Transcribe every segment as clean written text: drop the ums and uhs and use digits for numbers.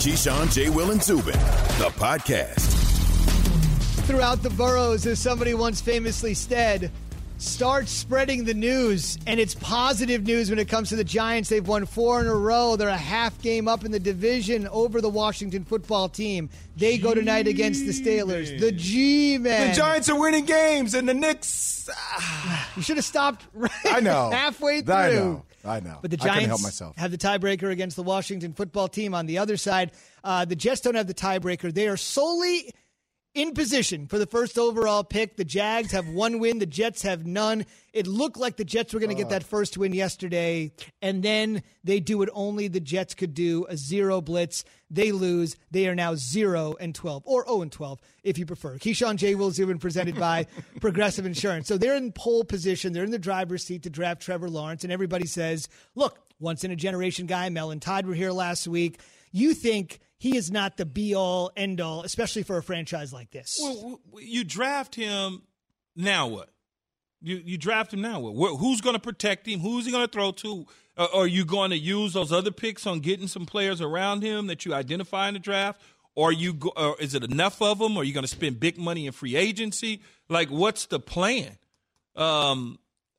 Keyshawn, J. Will, and Zubin, the podcast. Throughout the boroughs, as somebody once famously said, start spreading the news. And it's positive news when it comes to the Giants. They've won 4 in a row. They're a half game up in the division over the Washington football team. They go tonight against the Steelers. The G-Men. The Giants are winning games, and the Knicks. You should have stopped I know. halfway through. I know. But the I couldn't Giants help myself. have the tiebreaker against the Washington football team. On the other side, the Jets don't have the tiebreaker. They are solely in position for the first overall pick. The Jags have 1 win. The Jets have none. It looked like the Jets were going to get that first win yesterday, and then they do what only the Jets could do, a 0 blitz. They lose. They are now 0-12, or 0-12 if you prefer. Keyshawn, J. Will, Zubin, presented by Progressive Insurance. So they're in pole position. They're in the driver's seat to draft Trevor Lawrence, and everybody says, look, once-in-a-generation guy. Mel and Todd were here last week. You think he is not the be-all, end-all, especially for a franchise like this. Well, you draft him, now what? You draft him, now what? Who's going to protect him? Who's he going to throw to? Are you going to use those other picks on getting some players around him that you identify in the draft? Or is it enough of them? Or are you going to spend big money in free agency? Like, what's the plan? I'm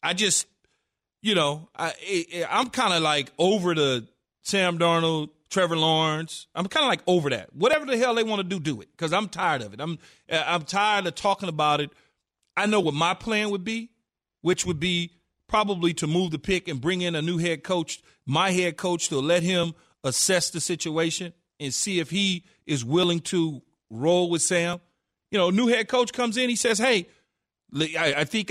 kind of like over the Sam Darnold, Trevor Lawrence. I'm kind of like over that. Whatever the hell they want to do it, because I'm tired of it. I'm tired of talking about it. I know what my plan would be, which would be probably to move the pick and bring in a new head coach, my head coach, to let him assess the situation and see if he is willing to roll with Sam. You know, new head coach comes in, he says, hey, I think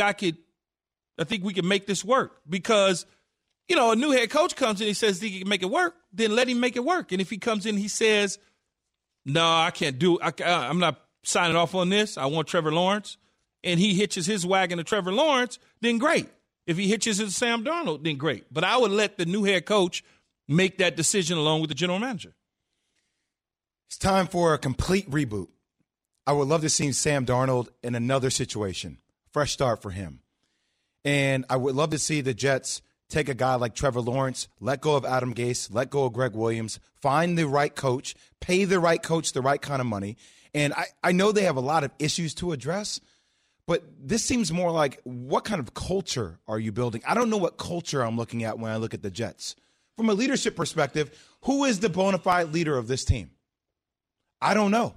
we can make this work, because you know, a new head coach comes in, he says he can make it work, then let him make it work. And if he comes in, he says, no, I can't do it. I'm not signing off on this. I want Trevor Lawrence. And he hitches his wagon to Trevor Lawrence, then great. If he hitches it to Sam Darnold, then great. But I would let the new head coach make that decision along with the general manager. It's time for a complete reboot. I would love to see Sam Darnold in another situation. Fresh start for him. And I would love to see the Jets take a guy like Trevor Lawrence, let go of Adam Gase, let go of Greg Williams, find the right coach, pay the right coach the right kind of money. And I know they have a lot of issues to address, but this seems more like, what kind of culture are you building? I don't know what culture I'm looking at when I look at the Jets. From a leadership perspective, who is the bona fide leader of this team? I don't know.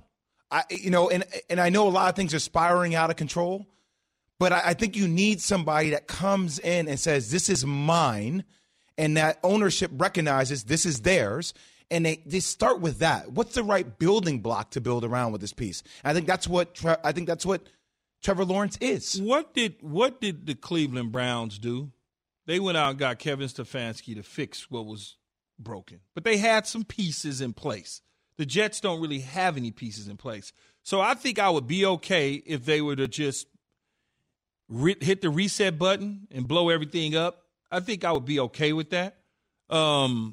And I know a lot of things are spiraling out of control. But I think you need somebody that comes in and says, this is mine, and that ownership recognizes this is theirs, and they start with that. What's the right building block to build around with this piece? And I think that's what Trevor Lawrence is. What did the Cleveland Browns do? They went out and got Kevin Stefanski to fix what was broken. But they had some pieces in place. The Jets don't really have any pieces in place. So I think I would be okay if they were to just hit the reset button and blow everything up. I think I would be okay with that. But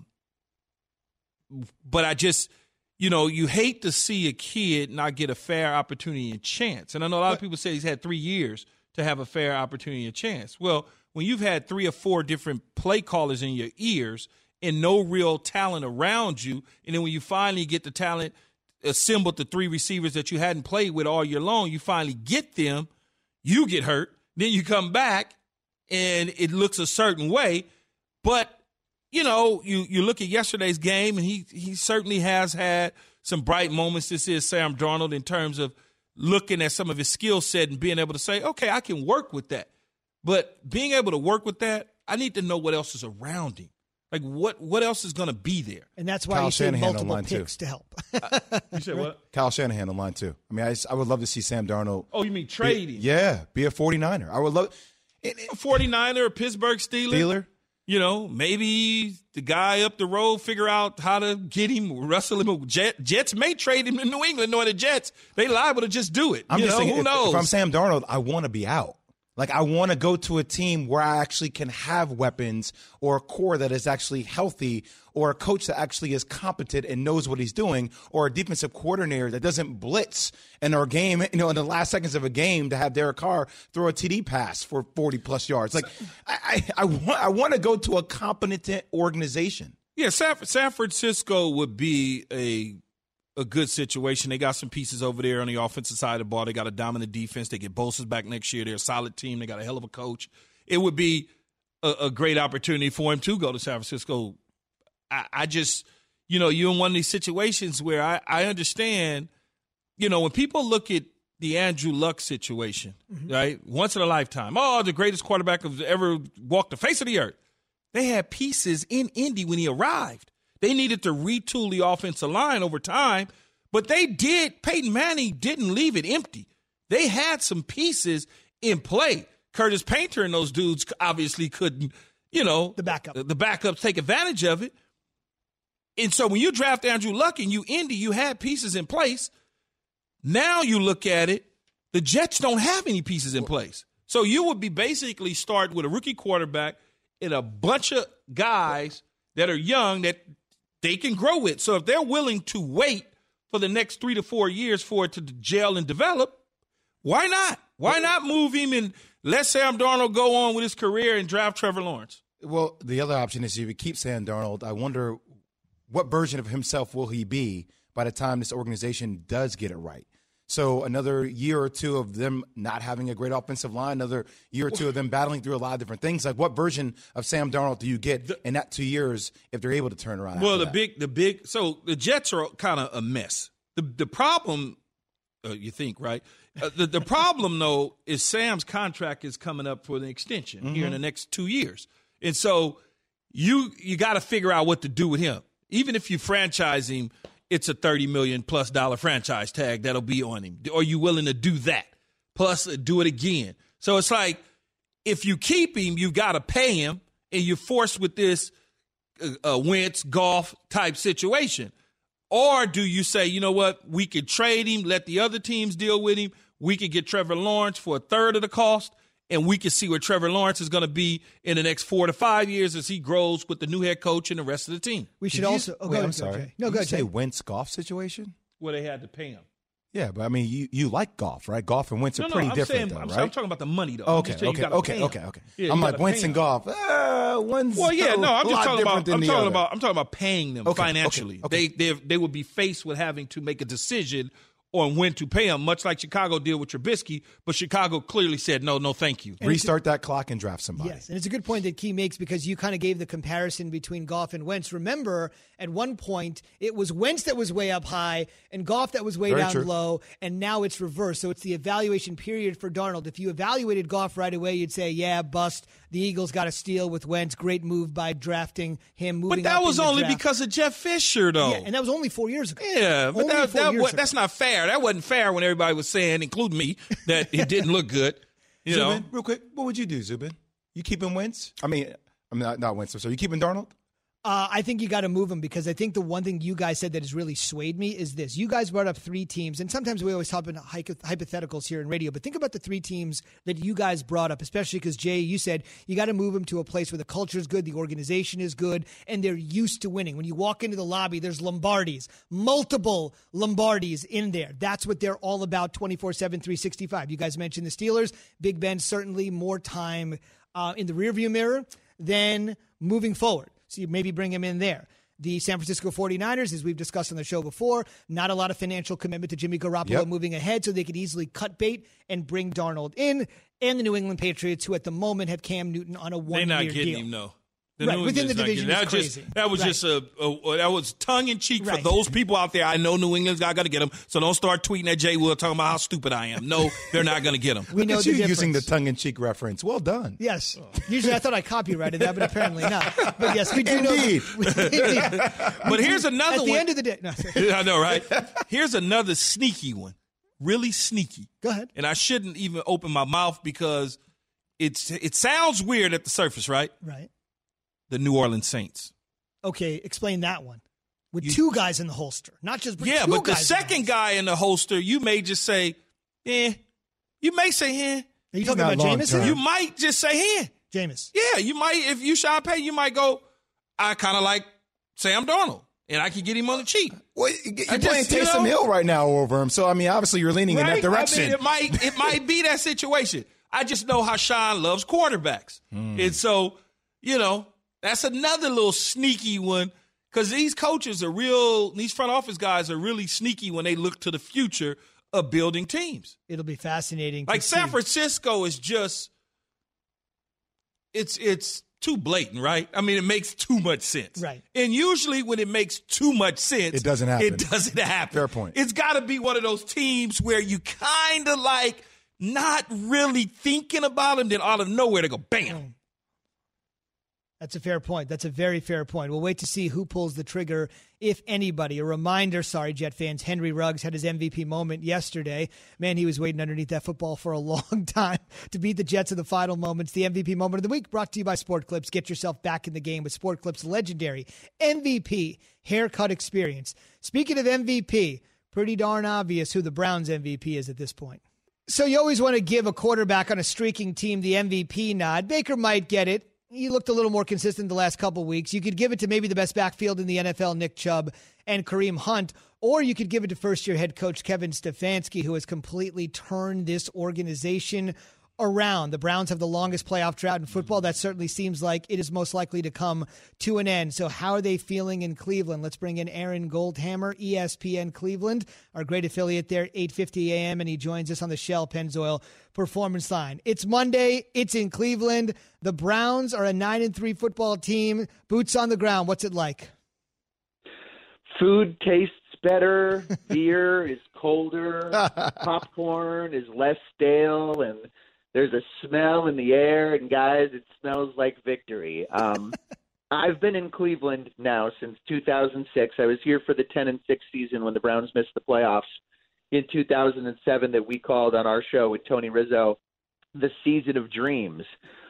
I just, you hate to see a kid not get a fair opportunity and chance. And I know a lot of people say he's had 3 years to have a fair opportunity and chance. Well, when you've had 3 or 4 different play callers in your ears and no real talent around you, and then when you finally get the talent assembled, the 3 receivers that you hadn't played with all year long, you finally get them, you get hurt. Then you come back, and it looks a certain way. But, you look at yesterday's game, and he certainly has had some bright moments. This is Sam Darnold in terms of looking at some of his skill set and being able to say, okay, I can work with that. But being able to work with that, I need to know what else is around him. Like, what else is going to be there? And that's why you say multiple picks to help. You said what? Kyle Shanahan on line, too. I mean, I would love to see Sam Darnold. Oh, you mean trading? Be a 49er. I would love a 49er, a Pittsburgh Steeler. Maybe the guy up the road figure out how to get him, wrestle him. Jets may trade him in New England, knowing the Jets, they liable to just do it. I'm just saying, who knows? If I'm Sam Darnold, I want to be out. Like, I want to go to a team where I actually can have weapons, or a core that is actually healthy, or a coach that actually is competent and knows what he's doing, or a defensive coordinator that doesn't blitz in our game, in the last seconds of a game to have Derek Carr throw a TD pass for 40-plus yards. Like, I want to go to a competent organization. Yeah, San Francisco would be a good situation. They got some pieces over there on the offensive side of the ball. They got a dominant defense. They get Bosa's back next year. They're a solid team. They got a hell of a coach. It would be a great opportunity for him to go to San Francisco. I just, you're in one of these situations where I understand, when people look at the Andrew Luck situation, right? Once in a lifetime. Oh, the greatest quarterback who's ever walked the face of the earth. They had pieces in Indy when he arrived. They needed to retool the offensive line over time, but they did. Peyton Manning didn't leave it empty. They had some pieces in play. Curtis Painter and those dudes obviously couldn't, the backups take advantage of it. And so when you draft Andrew Luck and Indy, you had pieces in place. Now you look at it, the Jets don't have any pieces in place. So you would be basically start with a rookie quarterback and a bunch of guys that are young that they can grow with. So if they're willing to wait for the next 3 to 4 years for it to gel and develop, why not? Why not move him and let Sam Darnold go on with his career and draft Trevor Lawrence? Well, the other option is if you keep Sam Darnold, I wonder what version of himself will he be by the time this organization does get it right. So another year or two of them not having a great offensive line, another year or two of them battling through a lot of different things. Like, what version of Sam Darnold do you get in that 2 years if they're able to turn around? Well, so the Jets are kind of a mess. The problem, you think, right? The problem, though, is Sam's contract is coming up for an extension here in the next 2 years. And so you got to figure out what to do with him. Even if you franchise him, it's a $30 million+ franchise tag that'll be on him. Are you willing to do that? Plus, do it again. So it's like, if you keep him, you've got to pay him, and you're forced with this Wentz, Goff type situation. Or do you say, you know what, we could trade him, let the other teams deal with him. We could get Trevor Lawrence for a third of the cost, and we can see where Trevor Lawrence is going to be in the next 4 to 5 years as he grows with the new head coach and the rest of the team. We should also. I'm sorry. Jay. No, go ahead. Did you say Wentz Goff situation? Well, they had to pay him. Yeah, but I mean, you like Goff, right? Goff and Wentz are pretty different, I'm right? I'm talking about the money, though. Okay. Yeah, I'm like Wentz and Goff. One's well, yeah, no, I'm just talking about. I'm talking about paying them financially. Okay. They would be faced with having to make a decision on when to pay him, much like Chicago did with Trubisky, but Chicago clearly said, no, thank you. Restart that clock and draft somebody. Yes, and it's a good point that Key makes because you kind of gave the comparison between Goff and Wentz. Remember, at one point, it was Wentz that was way up high and Goff that was way down low, and now it's reversed. So it's the evaluation period for Darnold. If you evaluated Goff right away, you'd say, yeah, bust. The Eagles got a steal with Wentz. Great move by drafting him, moving But that up was in the only draft. because of Jeff Fisher, though. Yeah, and that was only 4 years ago. Yeah, but that's not fair. That wasn't fair when everybody was saying, including me, that it didn't look good. You know? Zubin, real quick, what would you do, Zubin? You keeping Wentz? I mean, not Wentz. So you keeping Darnold? I think you got to move him because I think the one thing you guys said that has really swayed me is this. You guys brought up 3 teams, and sometimes we always talk about hypotheticals here in radio, but think about the 3 teams that you guys brought up, especially because, Jay, you said you got to move them to a place where the culture is good, the organization is good, and they're used to winning. When you walk into the lobby, there's Lombardis, multiple Lombardis in there. That's what they're all about 24/7, 365. You guys mentioned the Steelers. Big Ben certainly more time in the rearview mirror than moving forward. So you maybe bring him in there. The San Francisco 49ers, as we've discussed on the show before, not a lot of financial commitment to Jimmy Garoppolo moving ahead, so they could easily cut bait and bring Darnold in. And the New England Patriots, who at the moment have Cam Newton on a 1-year deal. They're not getting him, no. Right, within the division is crazy. That was just that was tongue-in-cheek for those people out there. I know New England's got to get him, so don't start tweeting at Jay Will talking about how stupid I am. No, they're not going to get him. We know Look at you using the tongue-in-cheek reference. Well done. Yes. Usually I thought I copyrighted that, but apparently not. But yes, we do Indeed. know. But here's another one. At the end of the day. No, I know, right? Here's another sneaky one. Really sneaky. Go ahead. And I shouldn't even open my mouth because it sounds weird at the surface, right? Right. The New Orleans Saints. Okay, explain that one. With 2 guys in the holster, not just two but the guys second guy in the holster, you may just say, You may say, Are you talking about Jameis? You might just say, Jameis. Yeah, you might. If you Sean Payton, you might go, I kind of like Sam Darnold, and I can get him on the cheap. Well, you're playing Taysom Hill right now over him, so I mean, obviously you're leaning in that direction. I mean, it might be that situation. I just know how Sean loves quarterbacks, and so that's another little sneaky one. Because these coaches these front office guys are really sneaky when they look to the future of building teams. It'll be fascinating. Like San Francisco is just, it's too blatant, right? I mean, it makes too much sense. Right. And usually when it makes too much sense, it doesn't happen. It doesn't happen. Fair point. It's got to be one of those teams where you kind of like not really thinking about them, then out of nowhere they go, bam. That's a fair point. That's a very fair point. We'll wait to see who pulls the trigger, if anybody. A reminder, sorry, Jet fans, Henry Ruggs had his MVP moment yesterday. Man, he was waiting underneath that football for a long time to beat the Jets in the final moments. The MVP moment of the week brought to you by Sport Clips. Get yourself back in the game with Sport Clips' legendary MVP haircut experience. Speaking of MVP, pretty darn obvious who the Browns MVP is at this point. So you always want to give a quarterback on a streaking team the MVP nod. Baker might get it. He looked a little more consistent the last couple of weeks. You could give it to maybe the best backfield in the NFL, Nick Chubb and Kareem Hunt, or you could give it to first-year head coach Kevin Stefanski, who has completely turned this organization around. The Browns have the longest playoff drought in football. That certainly seems like it is most likely to come to an end. So how are they feeling in Cleveland? Let's bring in Aaron Goldhammer, ESPN Cleveland, our great affiliate there, 8:50 a.m., and he joins us on the Shell Pennzoil Performance Line. It's Monday. It's in Cleveland. The Browns are a 9-3 football team. Boots on the ground. What's it like? Food tastes better. Beer is colder. Popcorn is less stale, and there's a smell in the air, and guys, it smells like victory. I've been in Cleveland now since 2006. I was here for the 10-6 season when the Browns missed the playoffs in 2007 that we called on our show with Tony Rizzo the season of dreams.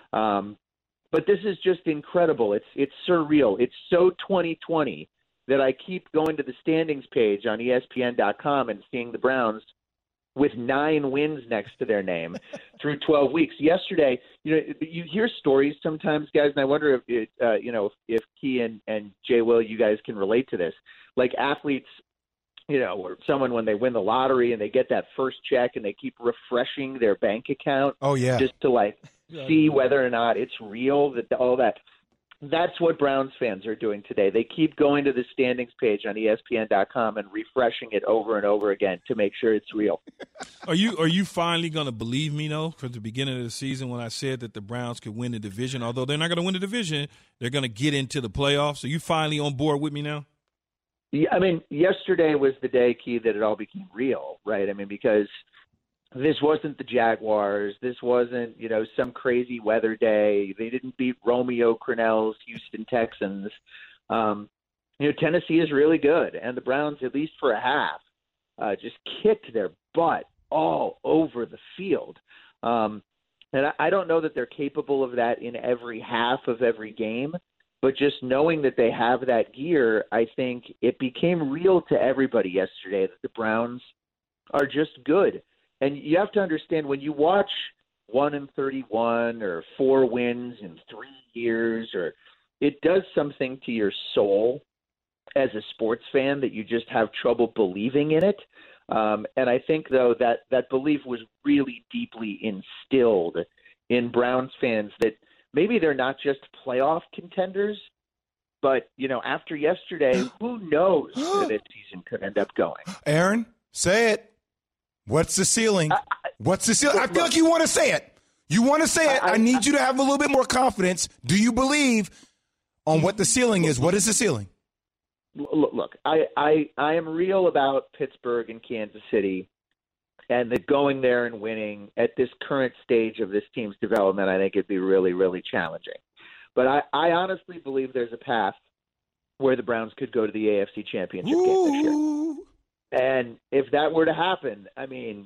But this is just incredible. It's surreal. It's so 2020 that I keep going to the standings page on ESPN.com and seeing the Browns with 9 wins next to their name through 12 weeks. Yesterday, you hear stories sometimes, guys, and I wonder if Key and Jay Will, you guys can relate to this. Like athletes, or someone when they win the lottery and they get that first check and they keep refreshing their bank account. Oh, yeah. Just to see whether or not it's real, all that. That's what Browns fans are doing today. They keep going to the standings page on ESPN.com and refreshing it over and over again to make sure it's real. Are you finally going to believe me, though, from the beginning of the season when I said that the Browns could win the division? Although they're not going to win the division, they're going to get into the playoffs. Are you finally on board with me now? Yeah, I mean, yesterday was the day, Key, that it all became real, right? I mean, because this wasn't the Jaguars. This wasn't, some crazy weather day. They didn't beat Romeo Crennel's Houston Texans. Tennessee is really good, and the Browns, at least for a half, just kicked their butt all over the field. And I don't know that they're capable of that in every half of every game, but just knowing that they have that gear, I think it became real to everybody yesterday that the Browns are just good. And you have to understand, when you watch 1-31 or 4 wins in 3 years, or it does something to your soul as a sports fan that you just have trouble believing in it. And I think, though, that belief was really deeply instilled in Browns fans that maybe they're not just playoff contenders, but, after yesterday, who knows where this season could end up going. Aaron, say it. What's the ceiling? What's the ceiling? I feel like you want to say it. You want to say it. I need you to have a little bit more confidence. Do you believe on what the ceiling is? What is the ceiling? Look, I am real about Pittsburgh and Kansas City, and that going there and winning at this current stage of this team's development, I think it'd be really, really challenging. But I honestly believe there's a path where the Browns could go to the AFC Championship game this year. And if that were to happen, I mean,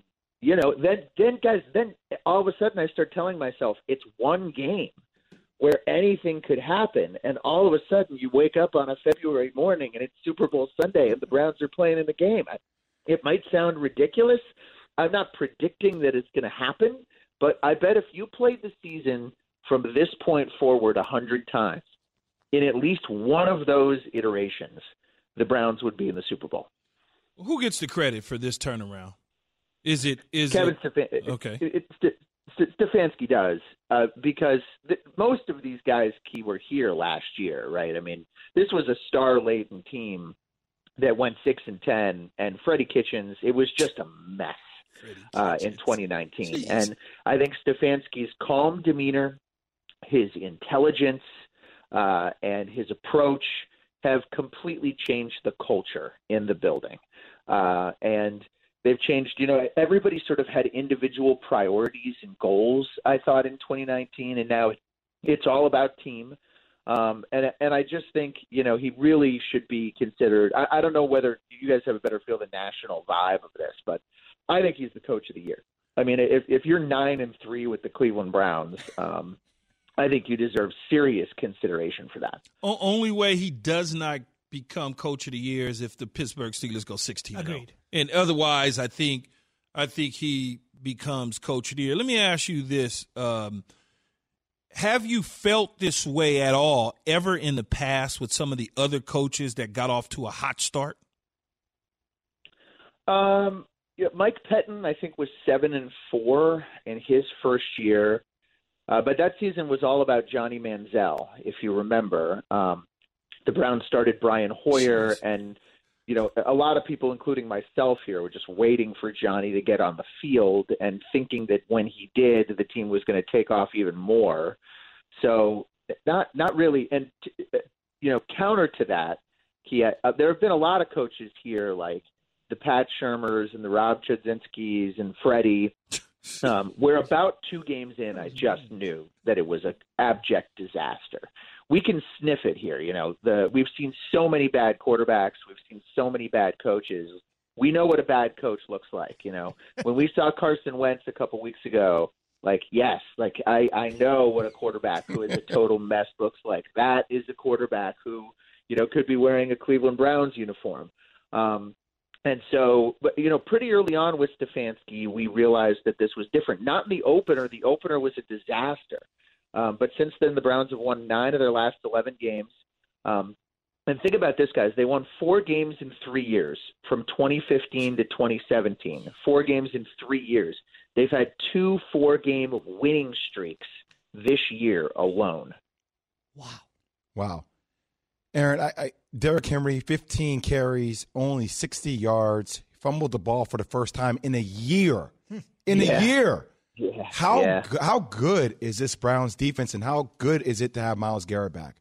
then all of a sudden I start telling myself it's one game where anything could happen. And all of a sudden you wake up on a February morning and it's Super Bowl Sunday and the Browns are playing in the game. It might sound ridiculous. I'm not predicting that it's going to happen, but I bet if you played the season from this point forward 100 times, in at least one of those iterations, the Browns would be in the Super Bowl. Who gets the credit for this turnaround? Is it Kevin Stefanski? Okay. Stefanski does, because most of these guys were here last year, right? I mean, this was a star-laden team that went 6-10, and Freddie Kitchens, it was just a mess in 2019. Jeez. And I think Stefanski's calm demeanor, his intelligence, and his approach have completely changed the culture in the building. And they've changed, everybody sort of had individual priorities and goals, I thought, in 2019, and now it's all about team. And I just think, he really should be considered. I don't know whether you guys have a better feel the national vibe of this, but I think he's the coach of the year. I mean, if you're 9-3 with the Cleveland Browns, I think you deserve serious consideration for that. Only way he does not become coach of the year is if the Pittsburgh Steelers go 16-0. Agreed. And otherwise, I think he becomes coach of the year. Let me ask you this. Have you felt this way at all ever in the past with some of the other coaches that got off to a hot start? Mike Pettin, I think, was 7-4 in his first year. But that season was all about Johnny Manziel, if you remember. The Browns started Brian Hoyer, and a lot of people, including myself here, were just waiting for Johnny to get on the field and thinking that when he did, the team was going to take off even more. So not really. And, counter to that, there have been a lot of coaches here, like the Pat Shurmurs and the Rob Chudzinskis and Freddie, where about 2 games in, I just knew that it was an abject disaster. We can sniff it here. We've seen so many bad quarterbacks. We've seen so many bad coaches. We know what a bad coach looks like. When we saw Carson Wentz a couple weeks ago, I know what a quarterback who is a total mess looks like. That is a quarterback who, could be wearing a Cleveland Browns uniform. And so, pretty early on with Stefanski, we realized that this was different. Not in the opener. The opener was a disaster. But since then, the Browns have won 9 of their last 11 games. And think about this, guys. They won 4 games in 3 years, from 2015 to 2017. 4 games in 3 years. They've had 2 4-game winning streaks this year alone. Wow. Aaron, Derrick Henry, 15 carries, only 60 yards, fumbled the ball for the first time in a year. A year. Yeah. How good is this Browns defense, and how good is it to have Myles Garrett back?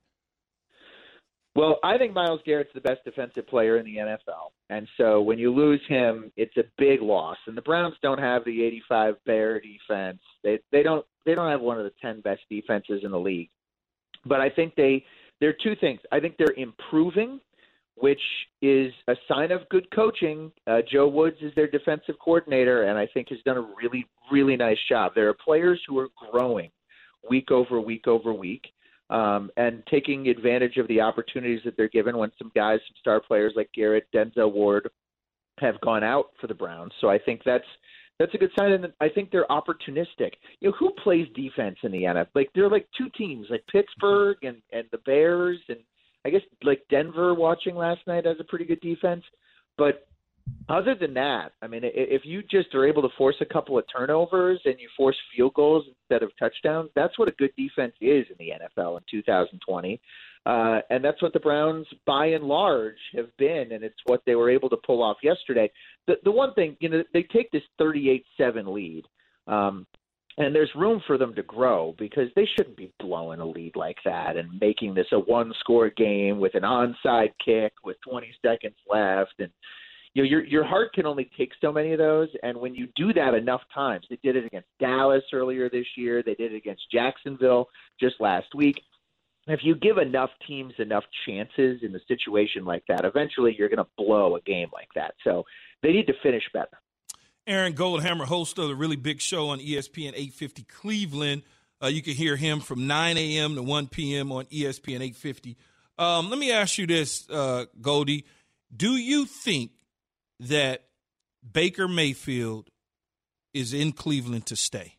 Well, I think Myles Garrett's the best defensive player in the NFL. And so when you lose him, it's a big loss. And the Browns don't have the 85 Bear defense. They don't have one of the 10 best defenses in the league. But I think there are 2 things. I think they're improving, which is a sign of good coaching. Joe Woods is their defensive coordinator, and I think has done a really, really nice job. There are players who are growing week over week over week, and taking advantage of the opportunities that they're given when some star players like Garrett, Denzel Ward have gone out for the Browns. So I think that's a good sign, and I think they're opportunistic. Who plays defense in the NFL? There are 2 teams, like Pittsburgh and the Bears, and I guess Denver watching last night has a pretty good defense. But other than that, I mean, if you just are able to force a couple of turnovers and you force field goals instead of touchdowns, that's what a good defense is in the NFL in 2020. And that's what the Browns, by and large, have been, and it's what they were able to pull off yesterday. The one thing, they take this 38-7 lead, and there's room for them to grow because they shouldn't be blowing a lead like that and making this a 1-score game with an onside kick with 20 seconds left. And your heart can only take so many of those, and when you do that enough times, they did it against Dallas earlier this year, they did it against Jacksonville just last week. If you give enough teams enough chances in a situation like that, eventually you're going to blow a game like that. So they need to finish better. Aaron Goldhammer, host of the Really Big Show on ESPN 850 Cleveland. You can hear him from 9 a.m. to 1 p.m. on ESPN 850. Let me ask you this, Goldie. Do you think that Baker Mayfield is in Cleveland to stay?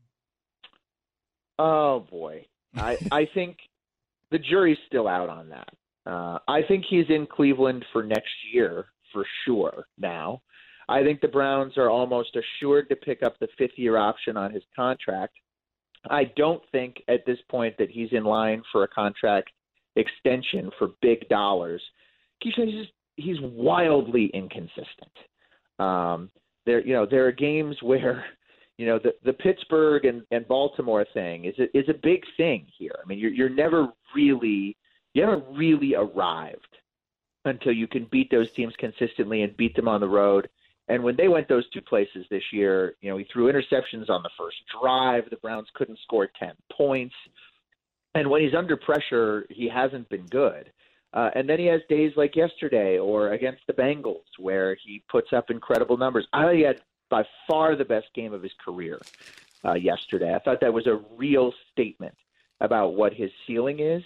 Oh, boy. I think the jury's still out on that. I think he's in Cleveland for next year for sure now. I I think the Browns are almost assured to pick up the fifth-year option on his contract. I don't think at this point that he's in line for a contract extension for big dollars. He's wildly inconsistent. There are games where, the Pittsburgh and Baltimore thing is a big thing here. I mean, you haven't really arrived until you can beat those teams consistently and beat them on the road. And when they went those two places this year, he threw interceptions on the first drive. The Browns couldn't score 10 points. And when he's under pressure, he hasn't been good. And then he has days like yesterday or against the Bengals where he puts up incredible numbers. I think he had by far the best game of his career yesterday. I thought that was a real statement about what his ceiling is.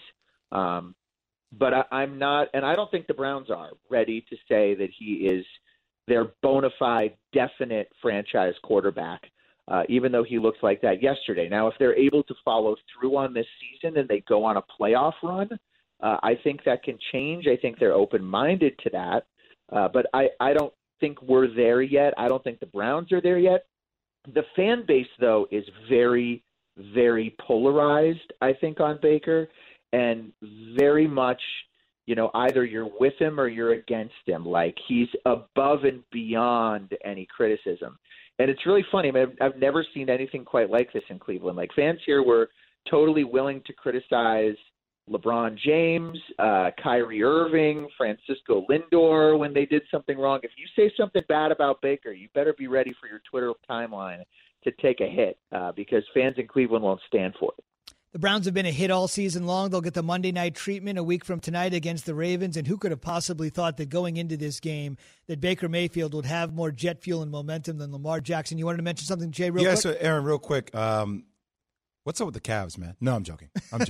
But I'm not, and I don't think the Browns are ready to say that he is their bona fide, definite franchise quarterback, even though he looks like that yesterday. Now, if they're able to follow through on this season and they go on a playoff run, I think that can change. I think they're open-minded to that. But I don't think we're there yet. I don't think the Browns are there yet. The fan base, though, is very, very polarized, I think, on Baker, and very much, either you're with him or you're against him. Like, he's above and beyond any criticism. And it's really funny. I mean, I've never seen anything quite like this in Cleveland. Like, fans here were totally willing to criticize LeBron James, Kyrie Irving, Francisco Lindor when they did something wrong. If you say something bad about Baker, you better be ready for your Twitter timeline to take a hit because fans in Cleveland won't stand for it. The Browns have been a hit all season long. They'll get the Monday night treatment a week from tonight against the Ravens. And who could have possibly thought that going into this game that Baker Mayfield would have more jet fuel and momentum than Lamar Jackson? You wanted to mention something, Jay, real quick? Yeah, so Aaron, real quick. What's up with the Cavs, man? No, I'm joking.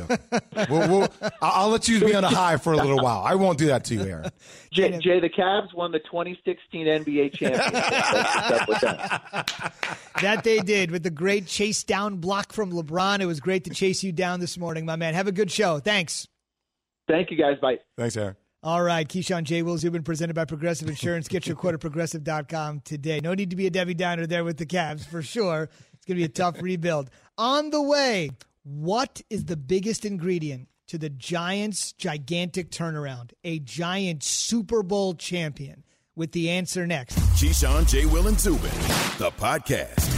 I'll let you be on a high for a little while. I won't do that to you, Aaron. Jay, the Cavs won the 2016 NBA championship. What's up with that? That they did with the great chase down block from LeBron. It was great to chase you down this morning, my man. Have a good show. Thanks. Thank you, guys. Bye. Thanks, Aaron. All right, Keyshawn, J. Will Zubin, presented by Progressive Insurance. Get your quote at Progressive.com today. No need to be a Debbie Downer there with the Cavs, for sure. It's going to be a tough rebuild. On the way, what is the biggest ingredient to the Giants' gigantic turnaround? A Giant Super Bowl champion. With the answer next. Keyshawn, J. Will, and Zubin, the podcast.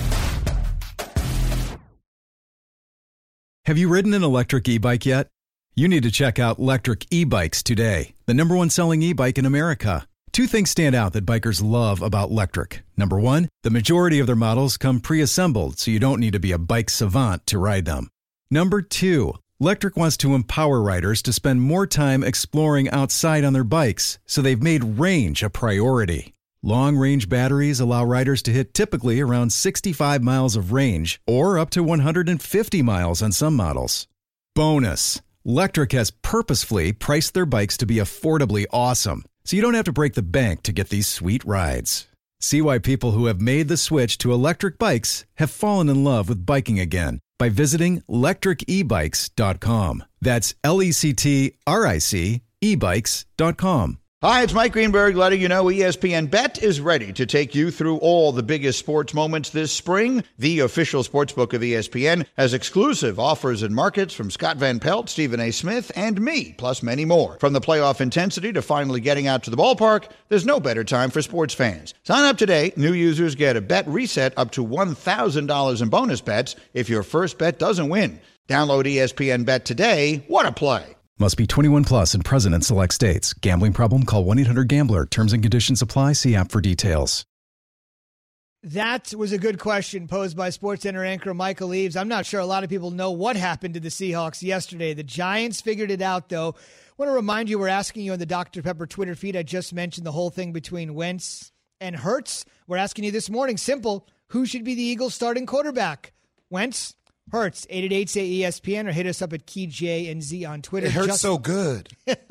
Have you ridden an electric e-bike yet? You need to check out Lectric E-Bikes today, the #1 selling e-bike in America. Two things stand out that bikers love about Lectric. Number one, the majority of their models come pre-assembled, so you don't need to be a bike savant to ride them. Number two, Lectric wants to empower riders to spend more time exploring outside on their bikes, so they've made range a priority. Long-range batteries allow riders to hit typically around 65 miles of range, or up to 150 miles on some models. Bonus, Lectric has purposefully priced their bikes to be affordably awesome, so you don't have to break the bank to get these sweet rides. See why people who have made the switch to electric bikes have fallen in love with biking again by visiting lectricebikes.com. That's LECTRIC ebikes.com. Hi, it's Mike Greenberg letting you know ESPN Bet is ready to take you through all the biggest sports moments this spring. The official sportsbook of ESPN has exclusive offers and markets from Scott Van Pelt, Stephen A. Smith, and me, plus many more. From the playoff intensity to finally getting out to the ballpark, there's no better time for sports fans. Sign up today. New users get a bet reset up to $1,000 in bonus bets if your first bet doesn't win. Download ESPN Bet today. What a play. Must be 21 plus and present in select states. Gambling problem? Call 1-800-GAMBLER. Terms and conditions apply. See app for details. That was a good question posed by SportsCenter anchor Michael Eaves. I'm not sure a lot of people know what happened to the Seahawks yesterday. The Giants figured it out, though. I want to remind you, we're asking you on the Dr. Pepper Twitter feed. I just mentioned the whole thing between Wentz and Hurts. We're asking you this morning, simple, who should be the Eagles' starting quarterback? Wentz? Hurts, 888-SAY-ESPN, or hit us up at KeyJNZ on Twitter. It hurts so good.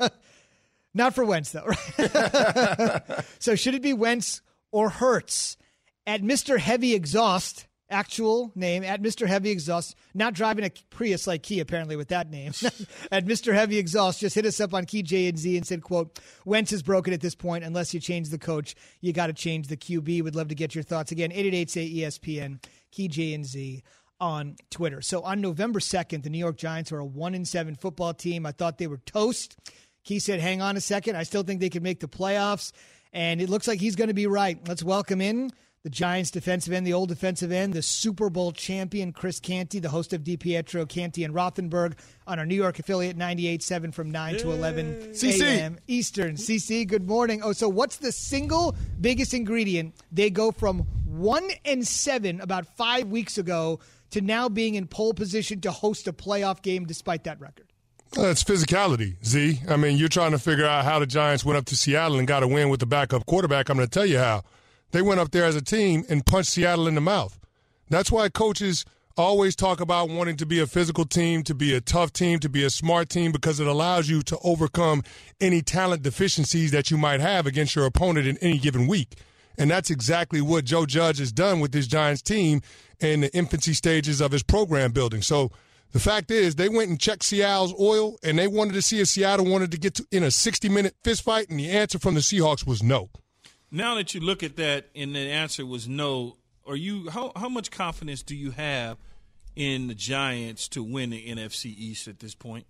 Not for Wentz, though, right? So should it be Wentz or Hurts? At Mr. Heavy Exhaust, actual name, at Mr. Heavy Exhaust, not driving a Prius like Key apparently with that name, at Mr. Heavy Exhaust, just hit us up on Key J&Z and said, quote, Wentz is broken at this point. Unless you change the coach, you got to change the QB. Would love to get your thoughts. Again, 888-SAY-ESPN, Key J&Z on Twitter. So on November 2nd, the New York Giants are a 1-7 football team. I thought they were toast. Key said, hang on a second. I still think they can make the playoffs. And it looks like he's going to be right. Let's welcome in the Giants defensive end, the old defensive end, the Super Bowl champion, Chris Canty, the host of DiPietro, Canty, and Rothenberg on our New York affiliate, 98.7 from 9 to 11 a.m. Eastern. CC, good morning. Oh, so what's the single biggest ingredient? They go from 1-7 about 5 weeks ago to now being in pole position to host a playoff game despite that record. It's physicality, Z. I mean, you're trying to figure out how the Giants went up to Seattle and got a win with the backup quarterback. I'm going to tell you how. They went up there as a team and punched Seattle in the mouth. That's why coaches always talk about wanting to be a physical team, to be a tough team, to be a smart team, because it allows you to overcome any talent deficiencies that you might have against your opponent in any given week. And that's exactly what Joe Judge has done with this Giants team in the infancy stages of his program building. So the fact is, they went and checked Seattle's oil, and they wanted to see if Seattle wanted to get in a 60-minute fist fight, and the answer from the Seahawks was no. Now that you look at that and the answer was no, how much confidence do you have in the Giants to win the NFC East at this point?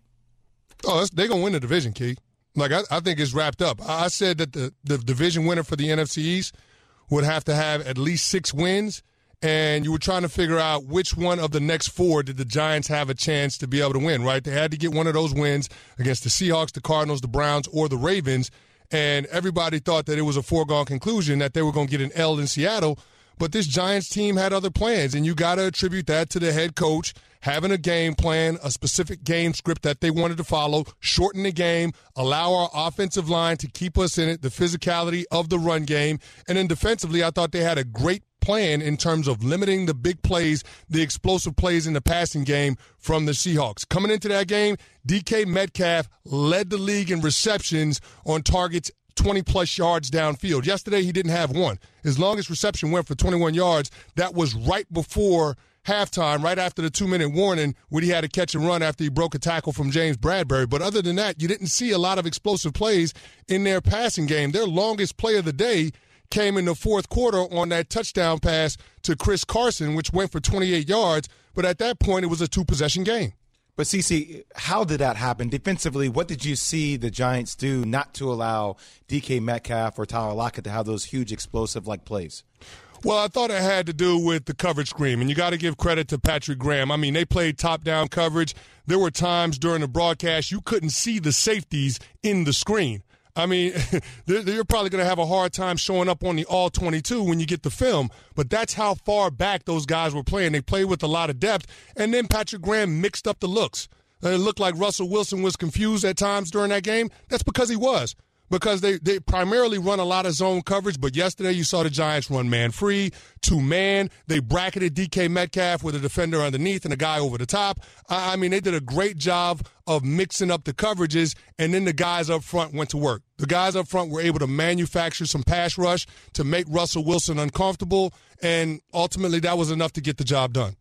Oh, they're going to win the division, Key. Like, I think it's wrapped up. I said that the division winner for the NFC East would have to have at least 6 wins, and you were trying to figure out which one of the next 4 did the Giants have a chance to be able to win, right? They had to get one of those wins against the Seahawks, the Cardinals, the Browns, or the Ravens. And everybody thought that it was a foregone conclusion that they were going to get an L in Seattle. But this Giants team had other plans, and you got to attribute that to the head coach having a game plan, a specific game script that they wanted to follow, shorten the game, allow our offensive line to keep us in it, the physicality of the run game. And then defensively, I thought they had a great plan in terms of limiting the big plays, the explosive plays in the passing game from the Seahawks. Coming into that game, DK Metcalf led the league in receptions on targets 20-plus yards downfield. Yesterday, he didn't have one. His longest reception went for 21 yards. That was right before halftime, right after the 2-minute warning when he had to catch and run after he broke a tackle from James Bradbury. But other than that, you didn't see a lot of explosive plays in their passing game. Their longest play of the day came in the fourth quarter on that touchdown pass to Chris Carson, which went for 28 yards. But at that point, it was a 2-possession game. But, CeCe, how did that happen? Defensively, what did you see the Giants do not to allow DK Metcalf or Tyler Lockett to have those huge explosive-like plays? Well, I thought it had to do with the coverage scheme, and you got to give credit to Patrick Graham. I mean, they played top-down coverage. There were times during the broadcast you couldn't see the safeties in the screen. I mean, you're probably going to have a hard time showing up on the All-22 when you get the film, but that's how far back those guys were playing. They played with a lot of depth, and then Patrick Graham mixed up the looks. It looked like Russell Wilson was confused at times during that game. That's because he was. Because they primarily run a lot of zone coverage, but yesterday you saw the Giants run man-free, 2-man. They bracketed DK Metcalf with a defender underneath and a guy over the top. I mean, they did a great job of mixing up the coverages, and then the guys up front went to work. The guys up front were able to manufacture some pass rush to make Russell Wilson uncomfortable, and ultimately that was enough to get the job done.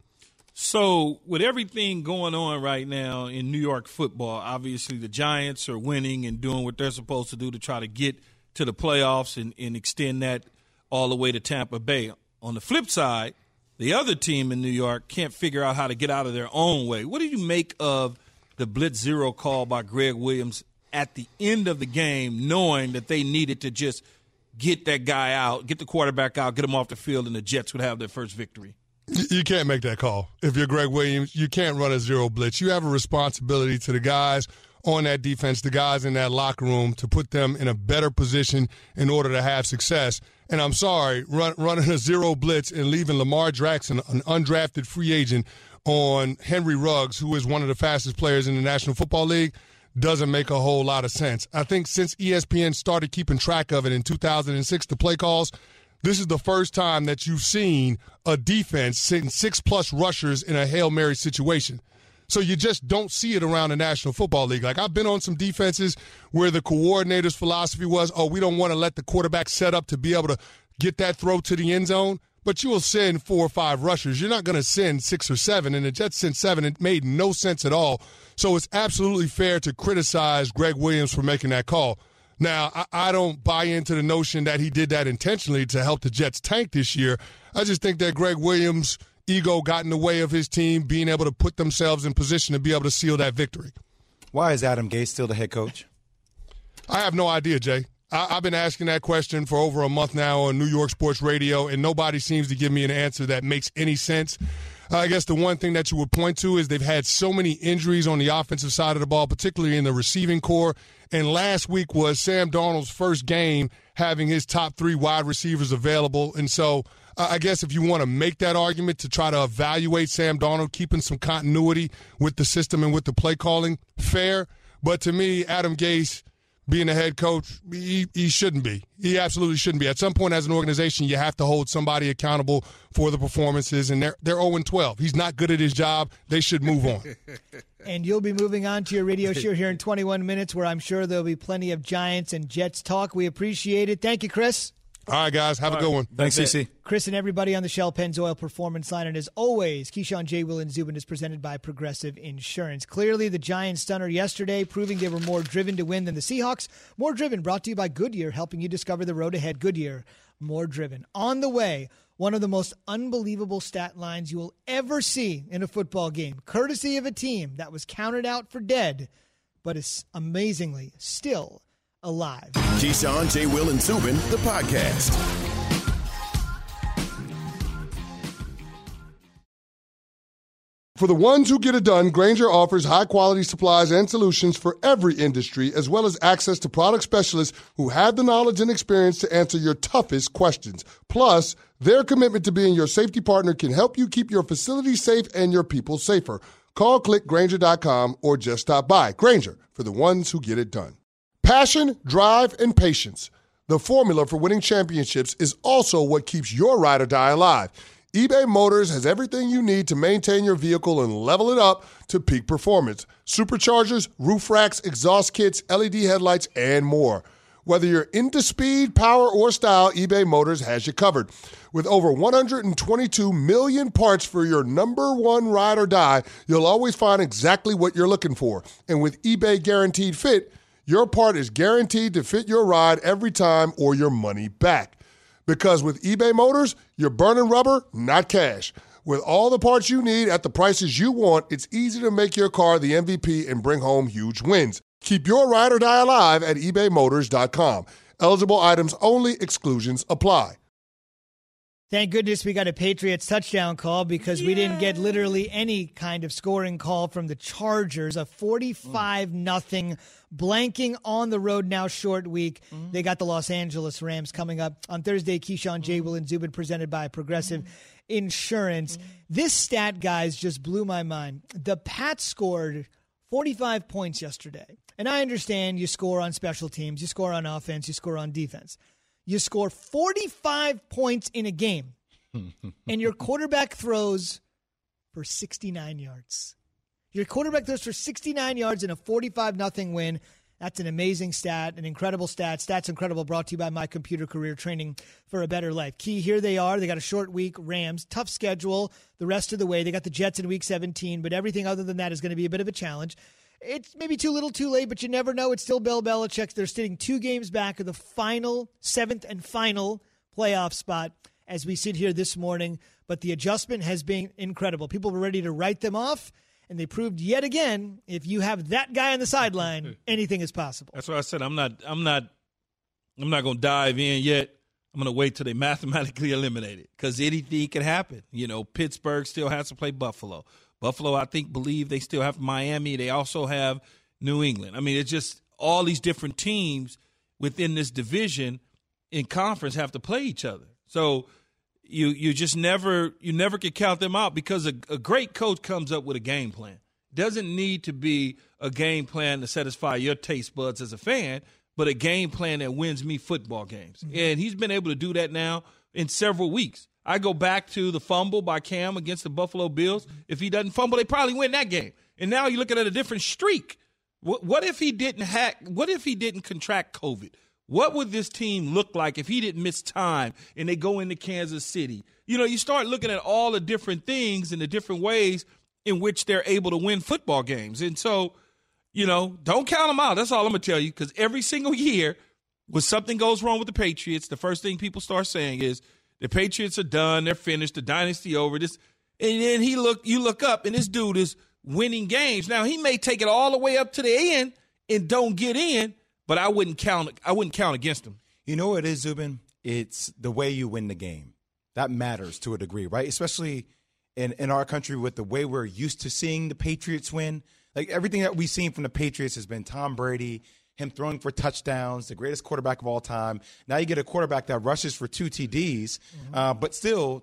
So with everything going on right now in New York football, obviously the Giants are winning and doing what they're supposed to do to try to get to the playoffs and extend that all the way to Tampa Bay. On the flip side, the other team in New York can't figure out how to get out of their own way. What do you make of the blitz zero call by Greg Williams at the end of the game, knowing that they needed to just get that guy out, get the quarterback out, get him off the field, and the Jets would have their first victory? You can't make that call. If you're Greg Williams, you can't run a zero blitz. You have a responsibility to the guys on that defense, the guys in that locker room, to put them in a better position in order to have success. And I'm sorry, running a zero blitz and leaving Lamar Jackson, an undrafted free agent, on Henry Ruggs, who is one of the fastest players in the National Football League, doesn't make a whole lot of sense. I think since ESPN started keeping track of it in 2006, the play calls, this is the first time that you've seen a defense sitting 6+ rushers in a Hail Mary situation. So you just don't see it around the National Football League. Like, I've been on some defenses where the coordinator's philosophy was, we don't want to let the quarterback set up to be able to get that throw to the end zone. but you will send 4 or 5 rushers. You're not going to send 6 or 7, and the Jets sent 7. It made no sense at all. So it's absolutely fair to criticize Greg Williams for making that call. Now, I don't buy into the notion that he did that intentionally to help the Jets tank this year. I just think that Greg Williams' ego got in the way of his team being able to put themselves in position to be able to seal that victory. Why is Adam Gase still the head coach? I have no idea, Jay. I've been asking that question for over a month now on New York Sports Radio, and nobody seems to give me an answer that makes any sense. I guess the one thing that you would point to is they've had so many injuries on the offensive side of the ball, particularly in the receiving core. And last week was Sam Darnold's first game having his top 3 wide receivers available. And so I guess if you want to make that argument to try to evaluate Sam Darnold, keeping some continuity with the system and with the play calling, fair. But to me, Adam Gase, being a head coach, he shouldn't be. He absolutely shouldn't be. At some point as an organization, you have to hold somebody accountable for the performances, and they're 0-12. He's not good at his job. They should move on. And you'll be moving on to your radio show here in 21 minutes, where I'm sure there'll be plenty of Giants and Jets talk. We appreciate it. Thank you, Chris. All right, guys. Have a good one. Thanks, CC. Chris and everybody on the Shell Pennzoil Performance Line. And as always, Keyshawn, J. Will, and Zubin is presented by Progressive Insurance. Clearly, the Giants stunner yesterday, proving they were more driven to win than the Seahawks. More Driven, brought to you by Goodyear, helping you discover the road ahead. Goodyear, more driven. On the way, one of the most unbelievable stat lines you will ever see in a football game, courtesy of a team that was counted out for dead, but is amazingly still alive. Keyshawn, J. Will, and Zubin, the podcast. For the ones who get it done, Grainger offers high-quality supplies and solutions for every industry, as well as access to product specialists who have the knowledge and experience to answer your toughest questions. Plus, their commitment to being your safety partner can help you keep your facility safe and your people safer. Call, click Grainger.com, or just stop by. Grainger, for the ones who get it done. Passion, drive, and patience. The formula for winning championships is also what keeps your ride or die alive. eBay Motors has everything you need to maintain your vehicle and level it up to peak performance. Superchargers, roof racks, exhaust kits, LED headlights, and more. Whether you're into speed, power, or style, eBay Motors has you covered. With over 122 million parts for your number one ride or die, you'll always find exactly what you're looking for. And with eBay Guaranteed Fit, your part is guaranteed to fit your ride every time or your money back. Because with eBay Motors, you're burning rubber, not cash. With all the parts you need at the prices you want, it's easy to make your car the MVP and bring home huge wins. Keep your ride or die alive at ebaymotors.com. Eligible items only. Exclusions apply. Thank goodness we got a Patriots touchdown call, because we didn't get literally any kind of scoring call from the Chargers. A 45-0 blanking on the road now short week. They got the Los Angeles Rams coming up on Thursday. Keyshawn, J. Will, and Zubin, presented by Progressive Insurance. This stat, guys, just blew my mind. The Pats scored 45 points yesterday. And I understand you score on special teams, you score on offense, you score on defense. You score 45 points in a game, and your quarterback throws for 69 yards. Your quarterback throws for 69 yards in a 45-0 win. That's an amazing stat, an incredible stat. Stats Incredible, brought to you by My Computer Career, training for a better life. Key, here they are. They got a short week, Rams. Tough schedule the rest of the way. They got the Jets in Week 17, but everything other than that is going to be a bit of a challenge. It's maybe too little, too late, but you never know. It's still Bill Belichick. They're sitting 2 games back of the final, 7th and final playoff spot as we sit here this morning. But the adjustment has been incredible. People were ready to write them off, and they proved yet again, if you have that guy on the sideline, anything is possible. That's what I said. I'm not going to dive in yet. I'm going to wait till they mathematically eliminate it, because anything can happen. You know, Pittsburgh still has to play Buffalo. Buffalo, I believe they still have Miami. They also have New England. I mean, it's just all these different teams within this division in conference have to play each other. So you just never can count them out, because a great coach comes up with a game plan. Doesn't need to be a game plan to satisfy your taste buds as a fan, but a game plan that wins me football games. Mm-hmm. And he's been able to do that now in several weeks. I go back to the fumble by Cam against the Buffalo Bills. If he doesn't fumble, they probably win that game. And now you're looking at a different streak. What if he didn't contract COVID? what would this team look like if he didn't miss time and they go into Kansas City? You start looking at all the different things and the different ways in which they're able to win football games. And so, don't count them out. That's all I'm going to tell you, because every single year when something goes wrong with the Patriots, the first thing people start saying is the Patriots are done, they're finished, the dynasty over. And then you look up, and this dude is winning games. Now, he may take it all the way up to the end and don't get in, but I wouldn't count against him. You know what it is, Zubin? It's the way you win the game. That matters to a degree, right? Especially in our country with the way we're used to seeing the Patriots win. Like, everything that we've seen from the Patriots has been Tom Brady, him throwing for touchdowns, the greatest quarterback of all time. Now you get a quarterback that rushes for 2 TDs, but still,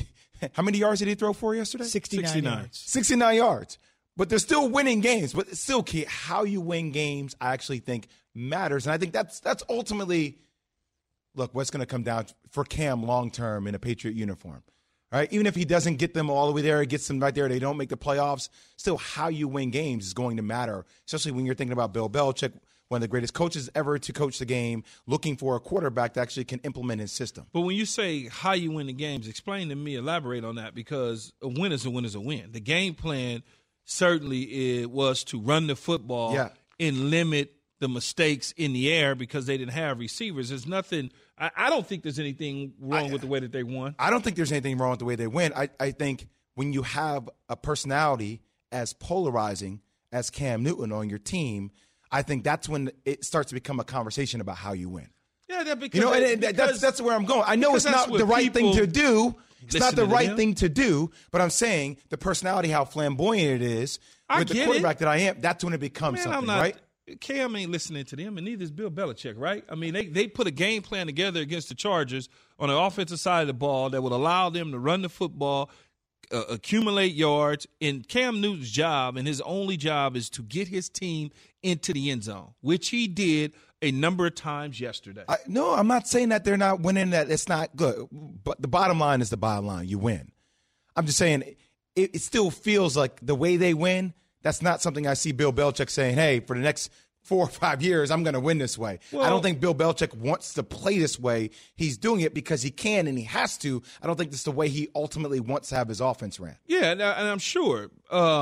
how many yards did he throw for yesterday? 69. 69 yards. But they're still winning games. But it's still key. How you win games, I actually think matters. And I think that's ultimately, look, what's going to come down for Cam long-term in a Patriot uniform. Right? Even if he doesn't get them all the way there, gets them right there, they don't make the playoffs, still how you win games is going to matter, especially when you're thinking about Bill Belichick, one of the greatest coaches ever to coach the game, looking for a quarterback that actually can implement his system. But when you say how you win the games, explain to me, elaborate on that, because a win is a win is a win. The game plan certainly was to run the football and limit the mistakes in the air because they didn't have receivers. There's nothing – I don't think there's anything wrong with the way that they won. I don't think there's anything wrong with the way they win. I think when you have a personality as polarizing as Cam Newton on your team, I think that's when it starts to become a conversation about how you win. Yeah, because that's where I'm going. I know it's not the right thing to do. It's not the right thing to do, but I'm saying the personality, how flamboyant it is with the quarterback that I am, that's when it becomes something, right? Cam ain't listening to them, and neither is Bill Belichick, right? I mean, they put a game plan together against the Chargers on the offensive side of the ball that would allow them to run the football, accumulate yards, and Cam Newton's job and his only job is to get his team into the end zone, which he did a number of times yesterday. No, I'm not saying that they're not winning, that it's not good. But the bottom line is the bottom line. You win. I'm just saying it still feels like the way they win, that's not something I see Bill Belichick saying, hey, for the next 4 or 5 years, I'm going to win this way. Well, I don't think Bill Belichick wants to play this way. He's doing it because he can and he has to. I don't think this is the way he ultimately wants to have his offense ran. Yeah, and I'm sure.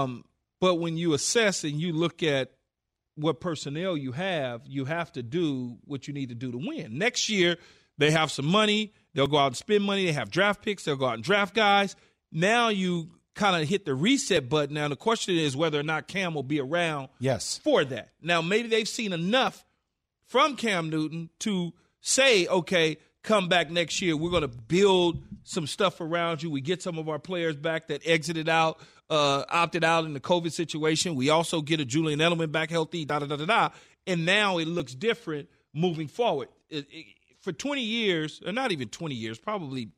But when you assess and you look at what personnel you have to do what you need to do to win. Next year, they have some money. They'll go out and spend money. They have draft picks. They'll go out and draft guys. Now you kind of hit the reset button. Now the question is whether or not Cam will be around for that. Now maybe they've seen enough from Cam Newton to say, okay, come back next year. We're going to build some stuff around you. We get some of our players back that opted out in the COVID situation. We also get a Julian Edelman back healthy, and now it looks different moving forward. For 20 years, or not even 20 years, probably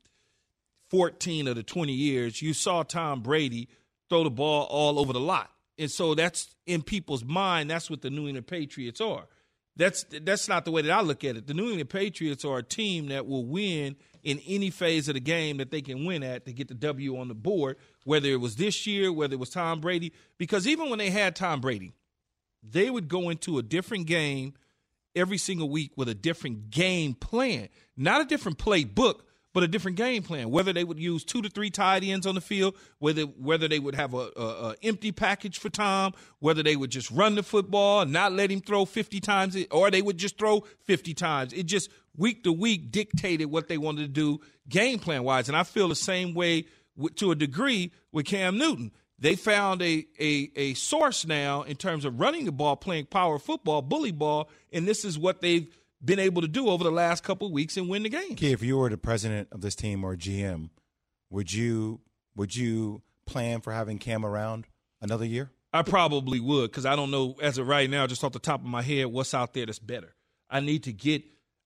14 of the 20 years, you saw Tom Brady throw the ball all over the lot. And so that's in people's mind, that's what the New England Patriots are. That's not the way that I look at it. The New England Patriots are a team that will win in any phase of the game that they can win at to get the W on the board, whether it was this year, whether it was Tom Brady. Because even when they had Tom Brady, they would go into a different game every single week with a different game plan. Not a different playbook, but a different game plan. Whether they would use 2 to 3 tight ends on the field, whether they would have a empty package for Tom, whether they would just run the football and not let him throw 50 times, or they would just throw 50 times. It just week to week dictated what they wanted to do game plan wise. And I feel the same way to a degree with Cam Newton. They found a source now in terms of running the ball, playing power football, bully ball, and this is what they've been able to do over the last couple of weeks and win the game. Okay, if you were the president of this team or GM, would you plan for having Cam around another year? I probably would, because I don't know as of right now, just off the top of my head, what's out there that's better. I need to get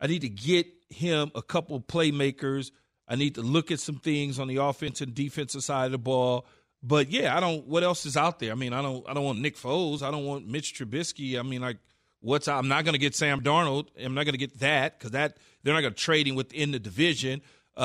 him a couple of playmakers. I need to look at some things on the offensive and defensive side of the ball. But yeah, what else is out there? I mean, I don't want Nick Foles. I don't want Mitch Trubisky. I mean, I'm not going to get Sam Darnold. I'm not going to get that because they're not going to trade him within the division.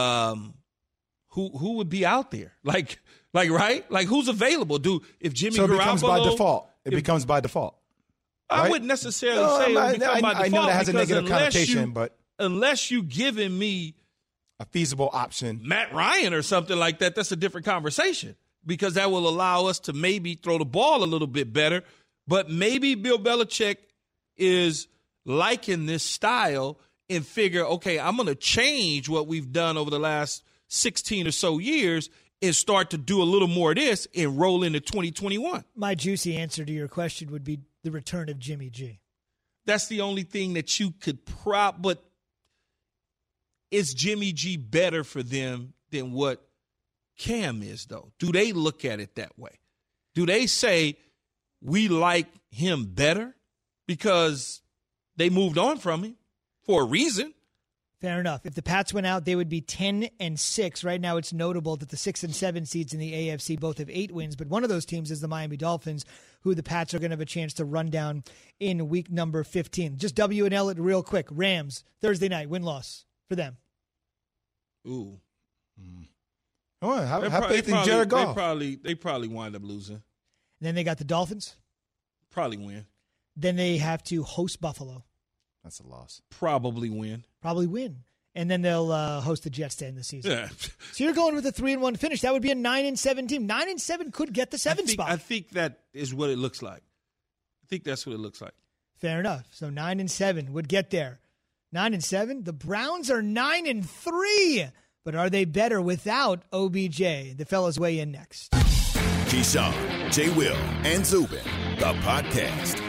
Who would be out there? Like right? Like who's available? If Jimmy Garoppolo, becomes by default. It becomes by default. Right? I wouldn't necessarily say it would become by default. I know that has a negative connotation, but unless you giving me a feasible option, Matt Ryan or something like that, that's a different conversation because that will allow us to maybe throw the ball a little bit better. But maybe Bill Belichick is liking this style and figure, okay, I'm going to change what we've done over the last 16 or so years and start to do a little more of this and roll into 2021. My juicy answer to your question would be the return of Jimmy G. That's the only thing that you could but is Jimmy G better for them than what Cam is, though? Do they look at it that way? Do they say we like him better because they moved on from him for a reason? Fair enough. If the Pats went out, they would be 10-6. Right now, it's notable that the 6 and 7 seeds in the AFC both have 8 wins, but one of those teams is the Miami Dolphins, who the Pats are going to have a chance to run down in week number 15. Just W&L it real quick. Rams, Thursday night, win-loss for them. Ooh. Oh, have faith in Jared Goff. They probably wind up losing. And then they got the Dolphins. Probably win. Then they have to host Buffalo. That's a loss. Probably win. And then they'll host the Jets to end the season. Yeah. So you're going with a 3-1 finish. That would be a 9-7 team. 9-7 could get the 7 spot. I think that is what it looks like. I think that's what it looks like. Fair enough. So 9-7 would get there. 9-7. The Browns are 9-3. But are they better without OBJ? The fellas weigh in next. Keyshawn, J. Will, and Zubin, the podcast.